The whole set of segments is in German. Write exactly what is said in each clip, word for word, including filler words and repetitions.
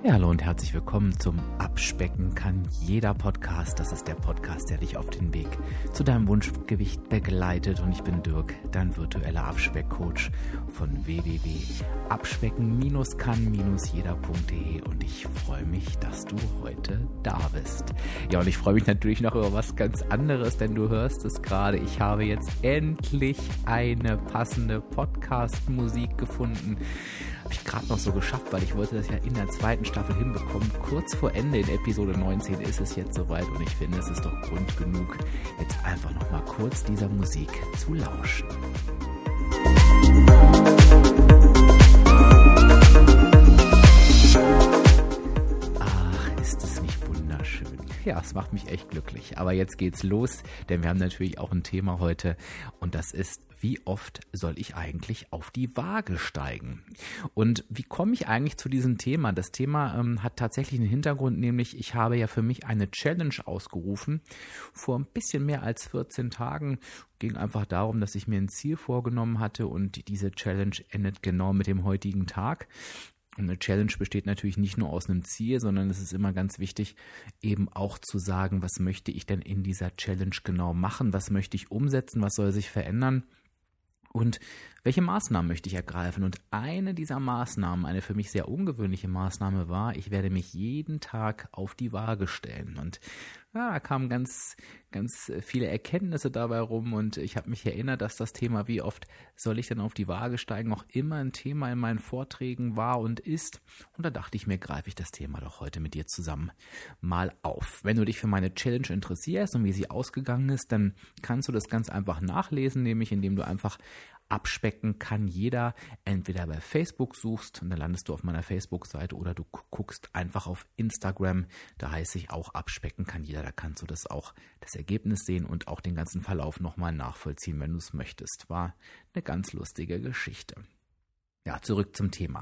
Ja, hallo und herzlich willkommen zum Abspecken kann jeder Podcast. Das ist der Podcast, der dich auf den Weg zu deinem Wunschgewicht begleitet. Und ich bin Dirk, dein virtueller Abspeckcoach von w w w punkt abspecken kann jeder punkt de und ich freue mich, dass du heute da bist. Ja, und ich freue mich natürlich noch über was ganz anderes, denn du hörst es gerade. Ich habe jetzt endlich eine passende Podcast-Musik gefunden. Habe ich gerade noch so geschafft, weil ich wollte das ja in der zweiten Staffel hinbekommen. Kurz vor Ende in Episode neunzehn ist es jetzt soweit und ich finde, es ist doch Grund genug, jetzt einfach noch mal kurz dieser Musik zu lauschen. Ach, ist es nicht wunderschön? Ja, es macht mich echt glücklich. Aber jetzt geht's los, denn wir haben natürlich auch ein Thema heute und das ist: Wie oft soll ich eigentlich auf die Waage steigen? Und wie komme ich eigentlich zu diesem Thema? Das Thema ähm, hat tatsächlich einen Hintergrund, nämlich ich habe ja für mich eine Challenge ausgerufen. Vor ein bisschen mehr als vierzehn Tagen ging einfach darum, dass ich mir ein Ziel vorgenommen hatte und diese Challenge endet genau mit dem heutigen Tag. Und eine Challenge besteht natürlich nicht nur aus einem Ziel, sondern es ist immer ganz wichtig, eben auch zu sagen, was möchte ich denn in dieser Challenge genau machen? Was möchte ich umsetzen? Was soll sich verändern? Und welche Maßnahmen möchte ich ergreifen? Und eine dieser Maßnahmen, eine für mich sehr ungewöhnliche Maßnahme war, ich werde mich jeden Tag auf die Waage stellen. Und ja, da kamen ganz, ganz viele Erkenntnisse dabei rum und ich habe mich erinnert, dass das Thema, wie oft soll ich denn auf die Waage steigen, auch immer ein Thema in meinen Vorträgen war und ist. Und da dachte ich mir, greife ich das Thema doch heute mit dir zusammen mal auf. Wenn du dich für meine Challenge interessierst und wie sie ausgegangen ist, dann kannst du das ganz einfach nachlesen, nämlich indem du einfach Abspecken kann jeder entweder bei Facebook suchst und dann landest du auf meiner Facebook-Seite oder du guckst einfach auf Instagram, da heiße ich auch Abspecken kann jeder, da kannst du das auch, das Ergebnis sehen und auch den ganzen Verlauf nochmal nachvollziehen, wenn du es möchtest. War eine ganz lustige Geschichte. Ja, zurück zum Thema.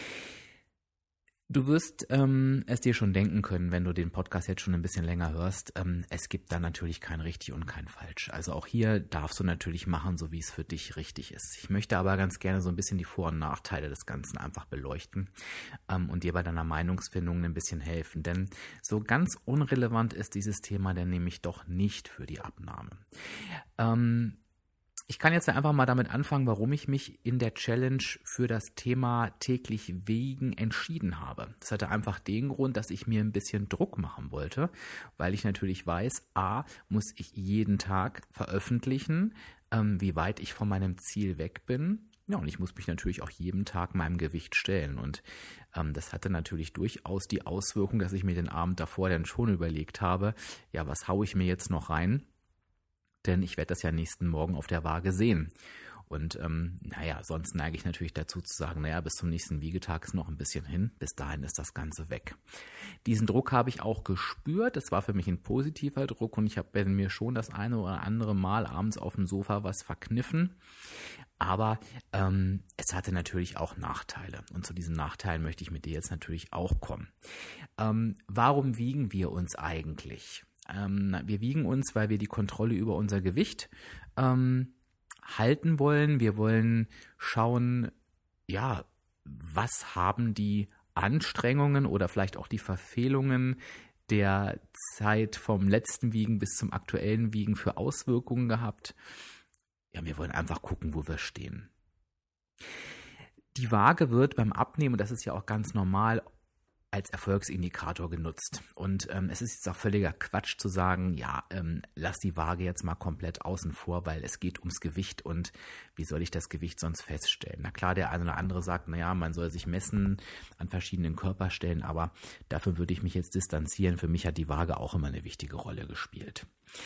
Du wirst ähm, es dir schon denken können, wenn du den Podcast jetzt schon ein bisschen länger hörst, ähm, es gibt da natürlich kein richtig und kein falsch. Also auch hier darfst du natürlich machen, so wie es für dich richtig ist. Ich möchte aber ganz gerne so ein bisschen die Vor- und Nachteile des Ganzen einfach beleuchten ähm, und dir bei deiner Meinungsfindung ein bisschen helfen. Denn so ganz unrelevant ist dieses Thema denn nämlich doch nicht für die Abnahme. Ähm, Ich kann jetzt einfach mal damit anfangen, warum ich mich in der Challenge für das Thema täglich wiegen entschieden habe. Das hatte einfach den Grund, dass ich mir ein bisschen Druck machen wollte, weil ich natürlich weiß, a, muss ich jeden Tag veröffentlichen, ähm, wie weit ich von meinem Ziel weg bin. Ja, und ich muss mich natürlich auch jeden Tag meinem Gewicht stellen. Und ähm, das hatte natürlich durchaus die Auswirkung, dass ich mir den Abend davor dann schon überlegt habe, ja, was haue ich mir jetzt noch rein? Denn ich werde das ja nächsten Morgen auf der Waage sehen. Und ähm, naja, sonst neige ich natürlich dazu zu sagen, naja, bis zum nächsten Wiegetag ist noch ein bisschen hin. Bis dahin ist das Ganze weg. Diesen Druck habe ich auch gespürt. Es war für mich ein positiver Druck und ich habe mir schon das eine oder andere Mal abends auf dem Sofa was verkniffen. Aber ähm, es hatte natürlich auch Nachteile. Und zu diesen Nachteilen möchte ich mit dir jetzt natürlich auch kommen. Ähm, warum wiegen wir uns eigentlich? Ähm, wir wiegen uns, weil wir die Kontrolle über unser Gewicht ähm, halten wollen. Wir wollen schauen, ja, was haben die Anstrengungen oder vielleicht auch die Verfehlungen der Zeit vom letzten Wiegen bis zum aktuellen Wiegen für Auswirkungen gehabt. Ja, wir wollen einfach gucken, wo wir stehen. Die Waage wird beim Abnehmen, und das ist ja auch ganz normal, als Erfolgsindikator genutzt. Und ähm, es ist jetzt auch völliger Quatsch zu sagen, ja, ähm, lass die Waage jetzt mal komplett außen vor, weil es geht ums Gewicht und wie soll ich das Gewicht sonst feststellen? Na klar, der eine oder andere sagt, naja, man soll sich messen an verschiedenen Körperstellen, aber dafür würde ich mich jetzt distanzieren. Für mich hat die Waage auch immer eine wichtige Rolle gespielt.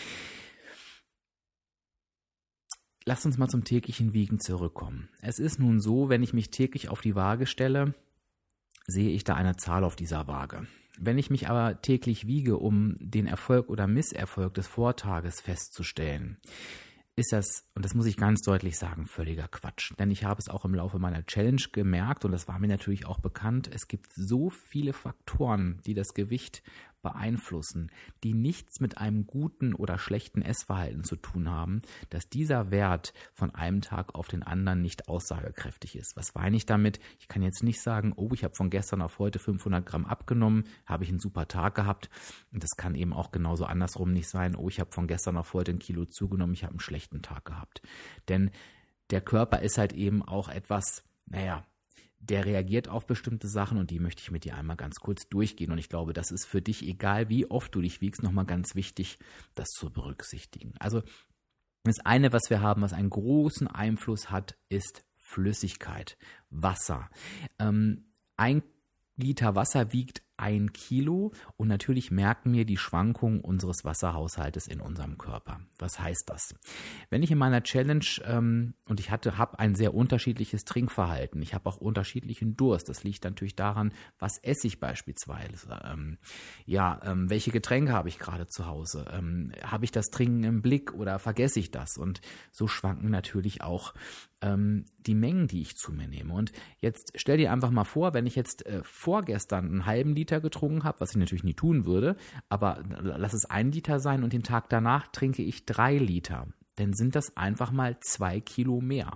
Lass uns mal zum täglichen Wiegen zurückkommen. Es ist nun so, wenn ich mich täglich auf die Waage stelle, sehe ich da eine Zahl auf dieser Waage. Wenn ich mich aber täglich wiege, um den Erfolg oder Misserfolg des Vortages festzustellen, ist das, und das muss ich ganz deutlich sagen, völliger Quatsch. Denn ich habe es auch im Laufe meiner Challenge gemerkt und das war mir natürlich auch bekannt, es gibt so viele Faktoren, die das Gewicht beeinflussen, die nichts mit einem guten oder schlechten Essverhalten zu tun haben, dass dieser Wert von einem Tag auf den anderen nicht aussagekräftig ist. Was meine ich damit? Ich kann jetzt nicht sagen, oh, ich habe von gestern auf heute fünfhundert Gramm abgenommen, habe ich einen super Tag gehabt. Und das kann eben auch genauso andersrum nicht sein, oh, ich habe von gestern auf heute ein Kilo zugenommen, ich habe einen schlechten Tag gehabt. Denn der Körper ist halt eben auch etwas, naja, der reagiert auf bestimmte Sachen und die möchte ich mit dir einmal ganz kurz durchgehen. Und ich glaube, das ist für dich, egal wie oft du dich wiegst, nochmal ganz wichtig, das zu berücksichtigen. Also das eine, was wir haben, was einen großen Einfluss hat, ist Flüssigkeit, Wasser. Ähm, ein Liter Wasser wiegt ein Kilo und natürlich merken wir die Schwankungen unseres Wasserhaushaltes in unserem Körper. Was heißt das? Wenn ich in meiner Challenge, ähm, und ich hatte, habe ein sehr unterschiedliches Trinkverhalten, ich habe auch unterschiedlichen Durst, das liegt natürlich daran, was esse ich beispielsweise, ähm, ja, ähm, welche Getränke habe ich gerade zu Hause, ähm, habe ich das Trinken im Blick oder vergesse ich das? Und so schwanken natürlich auch ähm, die Mengen, die ich zu mir nehme. Und jetzt stell dir einfach mal vor, wenn ich jetzt äh, vorgestern einen halben Liter getrunken habe, was ich natürlich nie tun würde, aber lass es ein Liter sein und den Tag danach trinke ich drei Liter, dann sind das einfach mal zwei Kilo mehr.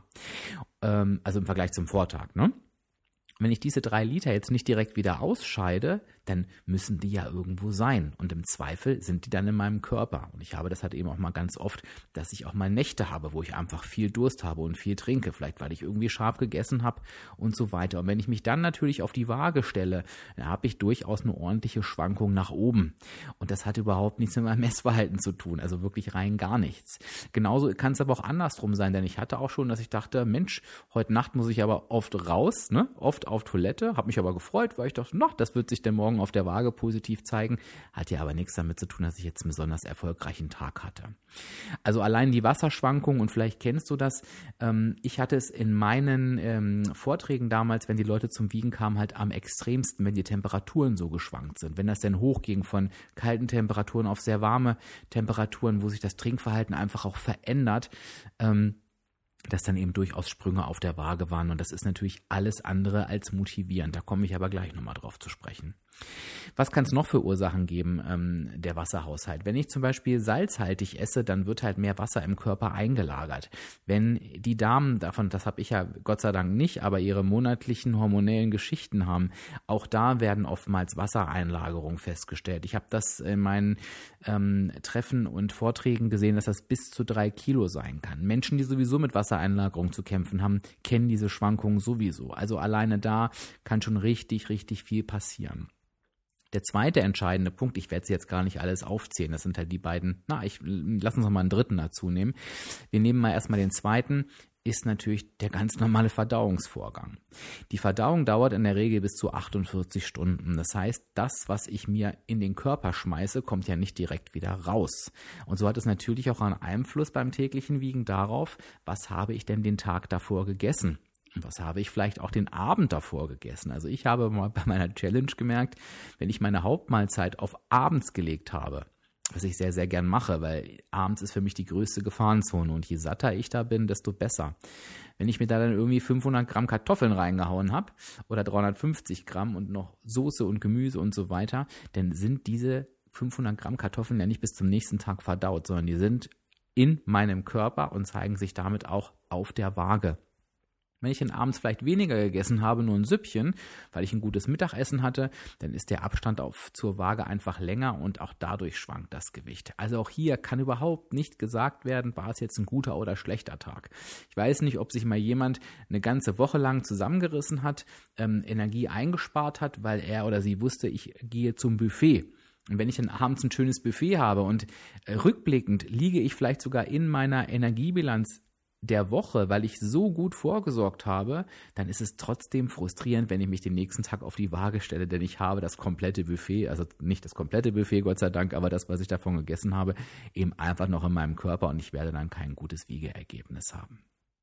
Ähm, also im Vergleich zum Vortag, ne? Wenn ich diese drei Liter jetzt nicht direkt wieder ausscheide, dann müssen die ja irgendwo sein. Und im Zweifel sind die dann in meinem Körper. Und ich habe das halt eben auch mal ganz oft, dass ich auch mal Nächte habe, wo ich einfach viel Durst habe und viel trinke. Vielleicht, weil ich irgendwie scharf gegessen habe und so weiter. Und wenn ich mich dann natürlich auf die Waage stelle, dann habe ich durchaus eine ordentliche Schwankung nach oben. Und das hat überhaupt nichts mit meinem Messverhalten zu tun. Also wirklich rein gar nichts. Genauso kann es aber auch andersrum sein. Denn ich hatte auch schon, dass ich dachte, Mensch, heute Nacht muss ich aber oft raus, ne? Oft auf Toilette, habe mich aber gefreut, weil ich dachte, na, das wird sich dann morgen auf der Waage positiv zeigen, hat ja aber nichts damit zu tun, dass ich jetzt einen besonders erfolgreichen Tag hatte. Also allein die Wasserschwankungen, und vielleicht kennst du das, ähm, ich hatte es in meinen ähm, Vorträgen damals, wenn die Leute zum Wiegen kamen, halt am extremsten, wenn die Temperaturen so geschwankt sind, wenn das dann hochging von kalten Temperaturen auf sehr warme Temperaturen, wo sich das Trinkverhalten einfach auch verändert, ähm, dass dann eben durchaus Sprünge auf der Waage waren, und das ist natürlich alles andere als motivierend. Da komme ich aber gleich nochmal drauf zu sprechen. Was kann es noch für Ursachen geben, ähm, der Wasserhaushalt? Wenn ich zum Beispiel salzhaltig esse, dann wird halt mehr Wasser im Körper eingelagert. Wenn die Damen davon, das habe ich ja Gott sei Dank nicht, aber ihre monatlichen hormonellen Geschichten haben, auch da werden oftmals Wassereinlagerungen festgestellt. Ich habe das in meinen ähm, Treffen und Vorträgen gesehen, dass das bis zu drei Kilo sein kann. Menschen, die sowieso mit Wassereinlagerung zu kämpfen haben, kennen diese Schwankungen sowieso. Also alleine da kann schon richtig, richtig viel passieren. Der zweite entscheidende Punkt, ich werde sie jetzt gar nicht alles aufzählen, das sind halt die beiden, na, ich lass uns noch mal einen dritten dazu nehmen. Wir nehmen mal erstmal den zweiten, ist natürlich der ganz normale Verdauungsvorgang. Die Verdauung dauert in der Regel bis zu achtundvierzig Stunden. Das heißt, das, was ich mir in den Körper schmeiße, kommt ja nicht direkt wieder raus. Und so hat es natürlich auch einen Einfluss beim täglichen Wiegen darauf, was habe ich denn den Tag davor gegessen? Und was habe ich vielleicht auch den Abend davor gegessen? Also ich habe mal bei meiner Challenge gemerkt, wenn ich meine Hauptmahlzeit auf abends gelegt habe, was ich sehr, sehr gern mache, weil abends ist für mich die größte Gefahrenzone, und je satter ich da bin, desto besser. Wenn ich mir da dann irgendwie fünfhundert Gramm Kartoffeln reingehauen habe oder dreihundertfünfzig Gramm und noch Soße und Gemüse und so weiter, dann sind diese fünfhundert Gramm Kartoffeln ja nicht bis zum nächsten Tag verdaut, sondern die sind in meinem Körper und zeigen sich damit auch auf der Waage. Wenn ich dann abends vielleicht weniger gegessen habe, nur ein Süppchen, weil ich ein gutes Mittagessen hatte, dann ist der Abstand auf, zur Waage einfach länger, und auch dadurch schwankt das Gewicht. Also auch hier kann überhaupt nicht gesagt werden, war es jetzt ein guter oder schlechter Tag. Ich weiß nicht, ob sich mal jemand eine ganze Woche lang zusammengerissen hat, ähm, Energie eingespart hat, weil er oder sie wusste, ich gehe zum Buffet. Und wenn ich dann abends ein schönes Buffet habe und äh, rückblickend liege ich vielleicht sogar in meiner Energiebilanz der Woche, weil ich so gut vorgesorgt habe, dann ist es trotzdem frustrierend, wenn ich mich den nächsten Tag auf die Waage stelle, denn ich habe das komplette Buffet, also nicht das komplette Buffet, Gott sei Dank, aber das, was ich davon gegessen habe, eben einfach noch in meinem Körper, und ich werde dann kein gutes Wiegeergebnis haben.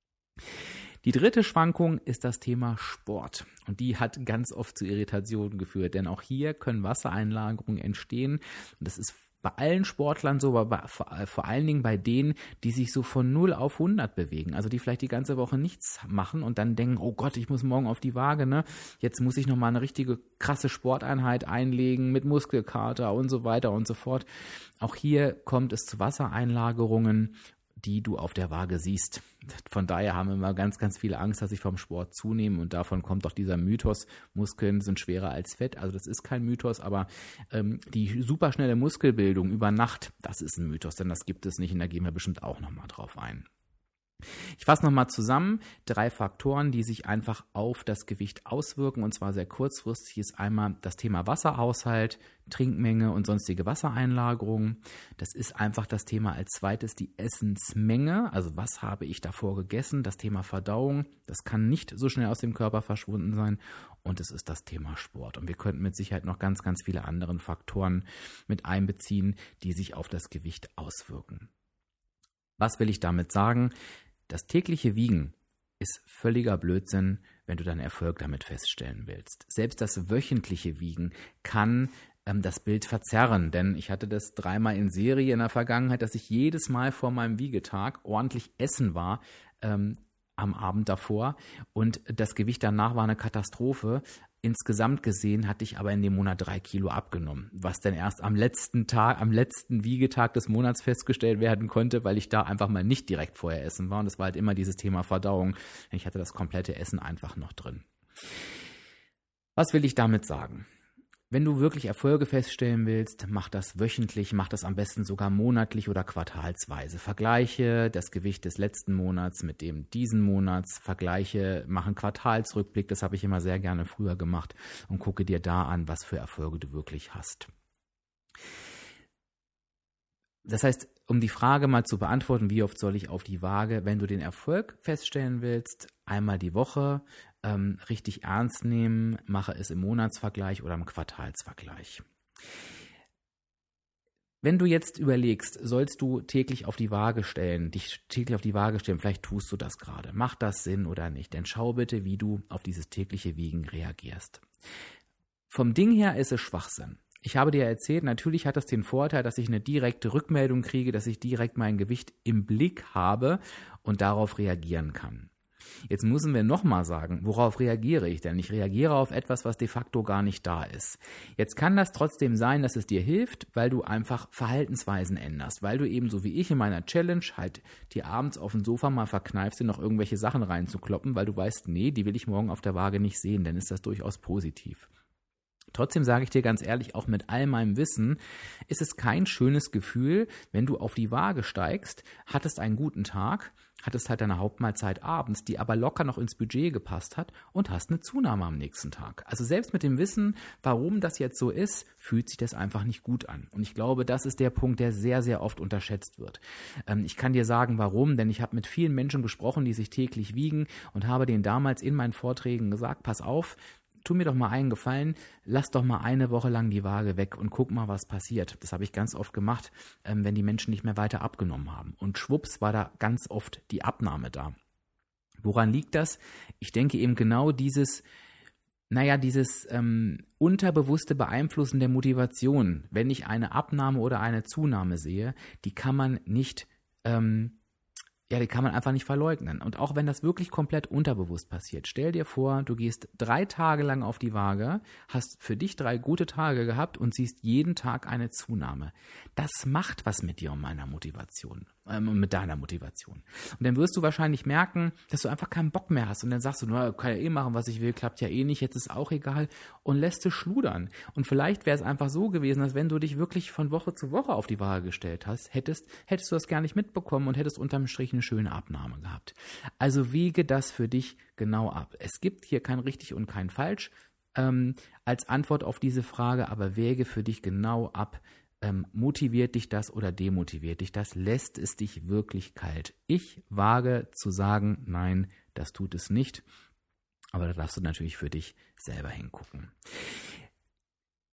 Die dritte Schwankung ist das Thema Sport, und die hat ganz oft zu Irritationen geführt, denn auch hier können Wassereinlagerungen entstehen, und das ist bei allen Sportlern so, aber bei, vor, vor allen Dingen bei denen, die sich so von null auf hundert bewegen, also die vielleicht die ganze Woche nichts machen und dann denken, oh Gott, ich muss morgen auf die Waage, ne? Jetzt muss ich nochmal eine richtige krasse Sporteinheit einlegen mit Muskelkater und so weiter und so fort. Auch hier kommt es zu Wassereinlagerungen, die du auf der Waage siehst. Von daher haben wir immer ganz, ganz viele Angst, dass ich vom Sport zunehme und davon kommt auch dieser Mythos, Muskeln sind schwerer als Fett. Also das ist kein Mythos, aber ähm, die superschnelle Muskelbildung über Nacht, das ist ein Mythos, denn das gibt es nicht und da gehen wir bestimmt auch nochmal drauf ein. Ich fasse nochmal zusammen, drei Faktoren, die sich einfach auf das Gewicht auswirken und zwar sehr kurzfristig ist einmal das Thema Wasserhaushalt, Trinkmenge und sonstige Wassereinlagerung. Das ist einfach das Thema als zweites die Essensmenge, also was habe ich davor gegessen, das Thema Verdauung, das kann nicht so schnell aus dem Körper verschwunden sein und es ist das Thema Sport. Und wir könnten mit Sicherheit noch ganz, ganz viele andere Faktoren mit einbeziehen, die sich auf das Gewicht auswirken. Was will ich damit sagen? Das tägliche Wiegen ist völliger Blödsinn, wenn du deinen Erfolg damit feststellen willst. Selbst das wöchentliche Wiegen kann ähm, das Bild verzerren, denn ich hatte das dreimal in Serie in der Vergangenheit, dass ich jedes Mal vor meinem Wiegetag ordentlich essen war, ähm, am Abend davor und das Gewicht danach war eine Katastrophe. Insgesamt gesehen hatte ich aber in dem Monat drei Kilo abgenommen, was dann erst am letzten Tag, am letzten Wiegetag des Monats festgestellt werden konnte, weil ich da einfach mal nicht direkt vorher essen war und das war halt immer dieses Thema Verdauung. Ich hatte das komplette Essen einfach noch drin. Was will ich damit sagen? Wenn du wirklich Erfolge feststellen willst, mach das wöchentlich, mach das am besten sogar monatlich oder quartalsweise. Vergleiche das Gewicht des letzten Monats mit dem diesen Monats, vergleiche, mach einen Quartalsrückblick, das habe ich immer sehr gerne früher gemacht und gucke dir da an, was für Erfolge du wirklich hast. Das heißt, um die Frage mal zu beantworten, wie oft soll ich auf die Waage, wenn du den Erfolg feststellen willst, einmal die Woche, ähm, richtig ernst nehmen, mache es im Monatsvergleich oder im Quartalsvergleich. Wenn du jetzt überlegst, sollst du täglich auf die Waage stellen, dich täglich auf die Waage stellen, vielleicht tust du das gerade, macht das Sinn oder nicht, dann schau bitte, wie du auf dieses tägliche Wiegen reagierst. Vom Ding her ist es Schwachsinn. Ich habe dir erzählt, natürlich hat das den Vorteil, dass ich eine direkte Rückmeldung kriege, dass ich direkt mein Gewicht im Blick habe und darauf reagieren kann. Jetzt müssen wir nochmal sagen, worauf reagiere ich denn? Ich reagiere auf etwas, was de facto gar nicht da ist. Jetzt kann das trotzdem sein, dass es dir hilft, weil du einfach Verhaltensweisen änderst, weil du eben so wie ich in meiner Challenge halt dir abends auf dem Sofa mal verkneifst, dir noch irgendwelche Sachen reinzukloppen, weil du weißt, nee, die will ich morgen auf der Waage nicht sehen, dann ist das durchaus positiv. Trotzdem sage ich dir ganz ehrlich, auch mit all meinem Wissen, ist es kein schönes Gefühl, wenn du auf die Waage steigst, hattest einen guten Tag, hattest halt deine Hauptmahlzeit abends, die aber locker noch ins Budget gepasst hat und hast eine Zunahme am nächsten Tag. Also selbst mit dem Wissen, warum das jetzt so ist, fühlt sich das einfach nicht gut an. Und ich glaube, das ist der Punkt, der sehr, sehr oft unterschätzt wird. Ähm, ich kann dir sagen, warum, denn ich habe mit vielen Menschen gesprochen, die sich täglich wiegen und habe denen damals in meinen Vorträgen gesagt, pass auf, tu mir doch mal einen Gefallen, lass doch mal eine Woche lang die Waage weg und guck mal, was passiert. Das habe ich ganz oft gemacht, ähm, wenn die Menschen nicht mehr weiter abgenommen haben. Und schwupps war da ganz oft die Abnahme da. Woran liegt das? Ich denke eben genau dieses, naja, dieses ähm, unterbewusste Beeinflussen der Motivation. Wenn ich eine Abnahme oder eine Zunahme sehe, die kann man nicht ähm, Ja, die kann man einfach nicht verleugnen. Und auch wenn das wirklich komplett unterbewusst passiert, stell dir vor, du gehst drei Tage lang auf die Waage, hast für dich drei gute Tage gehabt und siehst jeden Tag eine Zunahme. Das macht was mit dir und meiner Motivation, äh, mit deiner Motivation. Und dann wirst du wahrscheinlich merken, dass du einfach keinen Bock mehr hast. Und dann sagst du, na, kann ja eh machen, was ich will, klappt ja eh nicht, jetzt ist auch egal und lässt es schludern. Und vielleicht wäre es einfach so gewesen, dass wenn du dich wirklich von Woche zu Woche auf die Waage gestellt hast, hättest, hättest du das gar nicht mitbekommen und hättest unterm Strich eine schöne Abnahme gehabt. Also wiege das für dich genau ab. Es gibt hier kein richtig und kein falsch ähm, als Antwort auf diese Frage, aber wäge für dich genau ab, ähm, motiviert dich das oder demotiviert dich das? Lässt es dich wirklich kalt? Ich wage zu sagen, nein, das tut es nicht. Aber da darfst du natürlich für dich selber hingucken.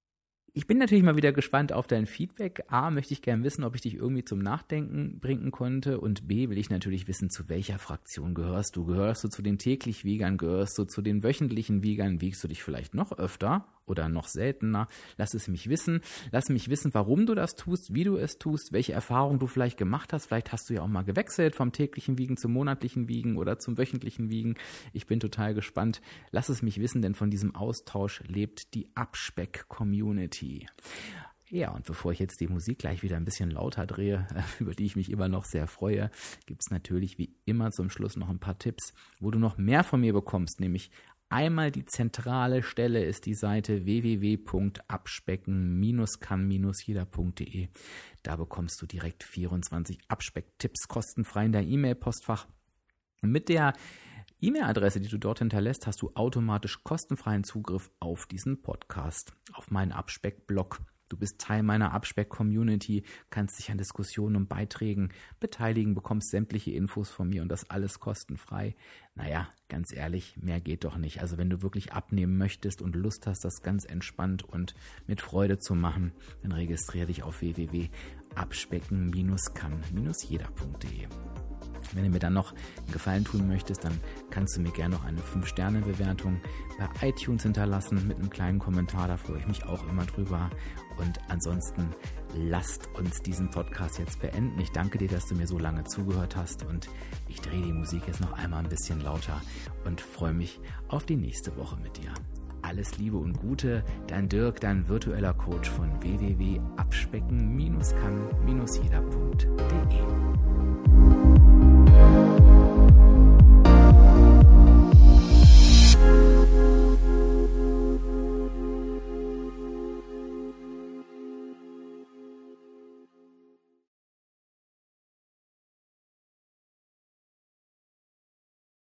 Ich bin natürlich mal wieder gespannt auf dein Feedback. A, möchte ich gerne wissen, ob ich dich irgendwie zum Nachdenken bringen konnte, und B, will ich natürlich wissen, zu welcher Fraktion gehörst du? Gehörst du zu den täglich Wiegern? Gehörst du zu den wöchentlichen Wiegern? Wiegst du dich vielleicht noch öfter oder noch seltener? Lass es mich wissen. Lass mich wissen, warum du das tust, wie du es tust, welche Erfahrungen du vielleicht gemacht hast. Vielleicht hast du ja auch mal gewechselt vom täglichen Wiegen zum monatlichen Wiegen oder zum wöchentlichen Wiegen. Ich bin total gespannt. Lass es mich wissen, denn von diesem Austausch lebt die Abspeck-Community. Ja, und bevor ich jetzt die Musik gleich wieder ein bisschen lauter drehe, über die ich mich immer noch sehr freue, gibt es natürlich wie immer zum Schluss noch ein paar Tipps, wo du noch mehr von mir bekommst, nämlich einmal die zentrale Stelle ist die Seite w w w punkt abspecken kann jeder punkt de. Da bekommst du direkt vierundzwanzig Abspeck-Tipps kostenfrei in dein E-Mail-Postfach. Und mit der E-Mail-Adresse, die du dort hinterlässt, hast du automatisch kostenfreien Zugriff auf diesen Podcast, auf meinen Abspeck-Blog. Du bist Teil meiner Abspeck-Community, kannst dich an Diskussionen und Beiträgen beteiligen, bekommst sämtliche Infos von mir und das alles kostenfrei. Naja, ganz ehrlich, mehr geht doch nicht. Also wenn du wirklich abnehmen möchtest und Lust hast, das ganz entspannt und mit Freude zu machen, dann registriere dich auf w w w punkt abspecken kann jeder punkt de. Wenn du mir dann noch einen Gefallen tun möchtest, dann kannst du mir gerne noch eine fünf Sterne Bewertung bei iTunes hinterlassen mit einem kleinen Kommentar, da freue ich mich auch immer drüber. Und ansonsten lasst uns diesen Podcast jetzt beenden. Ich danke dir, dass du mir so lange zugehört hast, und ich drehe die Musik jetzt noch einmal ein bisschen lauter und freue mich auf die nächste Woche mit dir. Alles Liebe und Gute, dein Dirk, dein virtueller Coach von w w w punkt abspecken kann jeder punkt de.